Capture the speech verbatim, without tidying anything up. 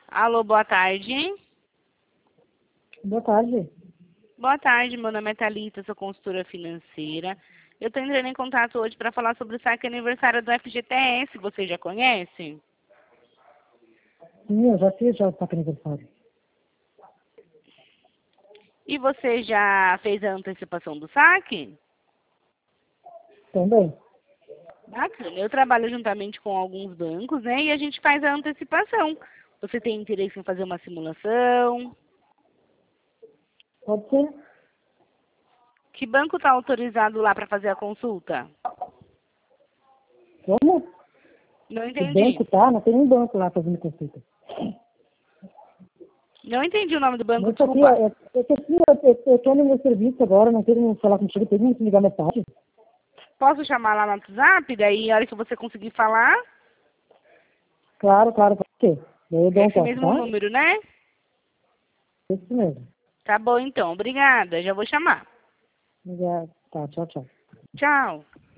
Alô, boa tarde. Boa tarde. Boa tarde, meu nome é Thalita, sou consultora financeira. Eu estou entrando em contato hoje para falar sobre o saque aniversário do F G T S. Você já conhece? Sim, eu já fiz já o saque aniversário. E você já fez a antecipação do saque? Também. Bacana. Eu trabalho juntamente com alguns bancos, né? E a gente faz a antecipação. Você tem interesse em fazer uma simulação? Pode ser? Que banco está autorizado lá para fazer a consulta? Como? Não O banco entendi. tá? Não tem um banco lá fazendo consulta. Não entendi o nome do banco, Mas isso aqui, desculpa. é, é que assim, eu, eu, eu tô no meu serviço agora, não tenho como falar contigo, tem como te ligar mais tarde? Posso chamar lá no WhatsApp? Daí, a hora que você conseguir falar, Claro, claro, pode ser. Daí eu dou um esse toque, mesmo tá? número, né? Isso mesmo. Tá bom, então. Obrigada. Já vou chamar. Já, tá, tchau, tchau. Tchau.